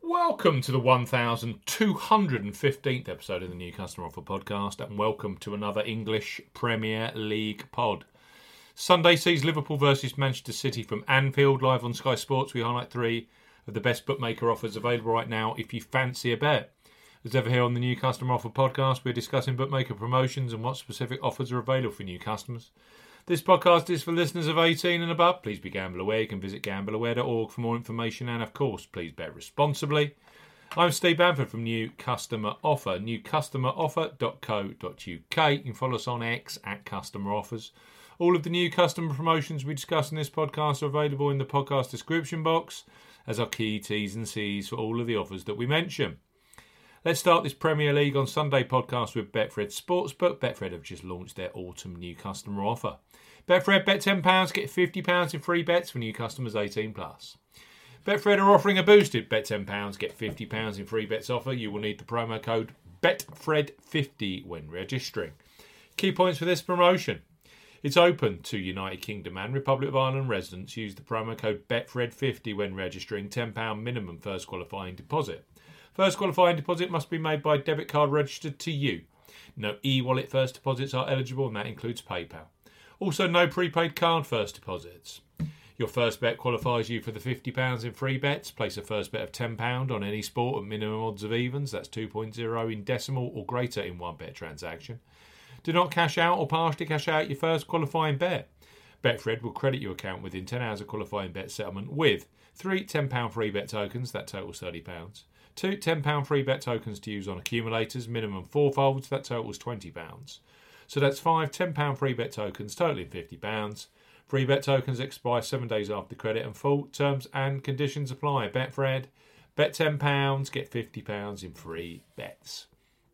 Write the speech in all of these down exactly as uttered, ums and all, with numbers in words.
Welcome to the one thousand two hundred fifteenth episode of the New Customer Offer Podcast, and welcome to another English Premier League pod. Sunday sees Liverpool versus Manchester City from Anfield, live on Sky Sports. We highlight three of the best bookmaker offers available right now if you fancy a bet. As ever here on the New Customer Offer Podcast, we're discussing bookmaker promotions and what specific offers are available for new customers. This podcast is for listeners of eighteen and above. Please be gamble aware. You can visit gamble aware dot org for more information, and of course, please bet responsibly. I'm Steve Bamford from New Customer Offer, new customer offer dot co dot uk. You can follow us on X at Customer Offers. All of the new customer promotions we discuss in this podcast are available in the podcast description box as our key T's and C's for all of the offers that we mention. Let's start this Premier League on Sunday podcast with Betfred Sportsbook. Betfred have just launched their autumn new customer offer. Betfred, bet ten pounds, get fifty pounds in free bets for new customers eighteen plus. Betfred are offering a boosted bet ten pounds, get fifty pounds in free bets offer. You will need the promo code bet fred fifty when registering. Key points for this promotion. It's open to United Kingdom and Republic of Ireland residents. Use the promo code bet fred fifty when registering. ten pounds minimum first qualifying deposit. First qualifying deposit must be made by debit card registered to you. No e-wallet first deposits are eligible, and that includes PayPal. Also, no prepaid card first deposits. Your first bet qualifies you for the fifty pounds in free bets. Place a first bet of ten pounds on any sport at minimum odds of evens. That's two point oh in decimal or greater in one bet transaction. Do not cash out or partially cash out your first qualifying bet. Betfred will credit your account within ten hours of qualifying bet settlement with three ten pounds free bet tokens. That totals thirty pounds. Two ten pounds free bet tokens to use on accumulators. Minimum four folds. That totals twenty pounds. So that's five ten pounds free bet tokens totaling fifty pounds. Free bet tokens expire seven days after credit and full. Terms and conditions apply. Betfred, bet ten pounds, get fifty pounds in free bets.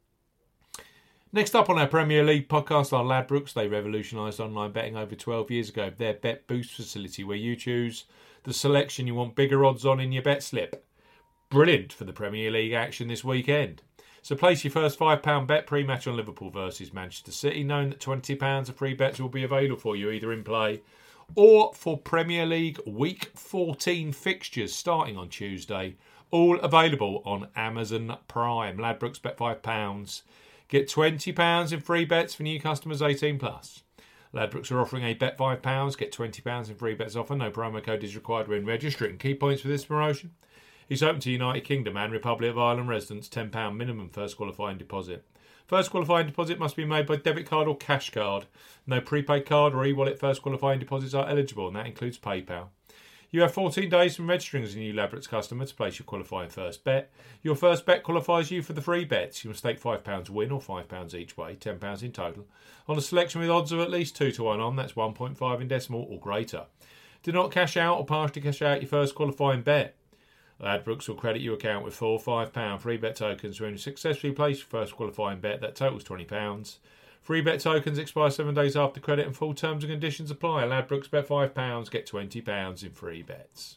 Next up on our Premier League podcast are Ladbrokes. They revolutionised online betting over twelve years ago. Their Bet Boost facility, where you choose the selection you want bigger odds on in your bet slip. Brilliant for the Premier League action this weekend. So place your first five pounds bet pre-match on Liverpool versus Manchester City, knowing that twenty pounds of free bets will be available for you either in play or for Premier League Week fourteen fixtures starting on Tuesday. All available on Amazon Prime. Ladbrokes, bet five pounds. Get twenty pounds in free bets for new customers eighteen plus. Ladbrokes are offering a bet five pounds, get twenty pounds in free bets offer. No promo code is required when registering. Key points for this promotion. It's open to United Kingdom and Republic of Ireland residents. ten pounds minimum first qualifying deposit. First qualifying deposit must be made by debit card or cash card. No prepaid card or e-wallet first qualifying deposits are eligible, and that includes PayPal. You have fourteen days from registering as a new Ladbrokes customer to place your qualifying first bet. Your first bet qualifies you for the free bets. You must stake five pounds win or five pounds each way, ten pounds in total, on a selection with odds of at least two to one on. That's one point five in decimal or greater. Do not cash out or partially cash out your first qualifying bet. Ladbrokes will credit your account with four five pounds free bet tokens when you successfully place your first qualifying bet. That totals twenty pounds. Free bet tokens expire seven days after credit and full terms and conditions apply. Ladbrokes, bet five pounds, get twenty pounds in free bets.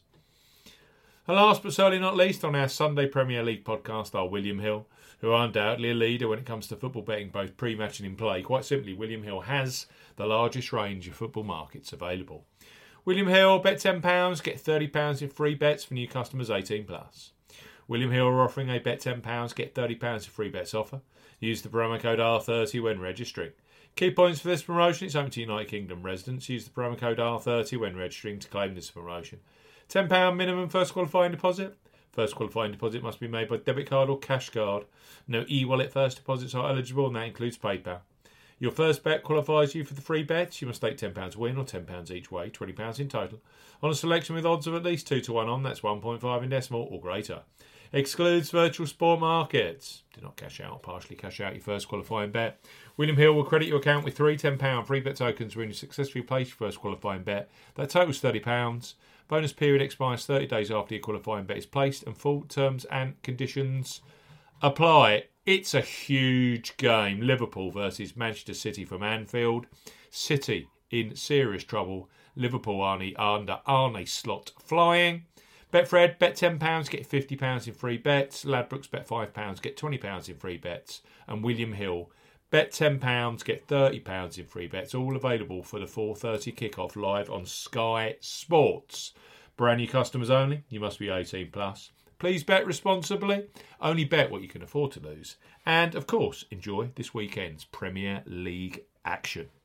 And last but certainly not least, on our Sunday Premier League podcast are William Hill, who are undoubtedly a leader when it comes to football betting, both pre-match and in play. Quite simply, William Hill has the largest range of football markets available. William Hill, bet ten pounds, get thirty pounds in free bets for new customers eighteen plus. William Hill are offering a bet ten pounds, get thirty pounds in free bets offer. Use the promo code R thirty when registering. Key points for this promotion. It's open to United Kingdom residents. Use the promo code R thirty when registering to claim this promotion. ten pounds minimum first qualifying deposit. First qualifying deposit must be made by debit card or cash card. No e-wallet first deposits are eligible, and that includes PayPal. Your first bet qualifies you for the free bets. You must stake ten pounds win or ten pounds each way, twenty pounds in total, on a selection with odds of at least two to one on. That's one point five in decimal or greater. Excludes virtual sport markets. Do not cash out or partially cash out your first qualifying bet. William Hill will credit your account with three ten pounds free bet tokens when you successfully place your first qualifying bet. That totals thirty pounds. Bonus period expires thirty days after your qualifying bet is placed, and full terms and conditions apply. It's a huge game. Liverpool versus Manchester City from Anfield. City in serious trouble. Liverpool are under Arne Slot flying. Betfred, bet ten pounds, get fifty pounds in free bets. Ladbrokes, bet five pounds, get twenty pounds in free bets. And William Hill, bet ten pounds, get thirty pounds in free bets. All available for the four thirty kickoff live on Sky Sports. Brand new customers only. You must be eighteen plus. Please bet responsibly. Only bet what you can afford to lose. And, of course, enjoy this weekend's Premier League action.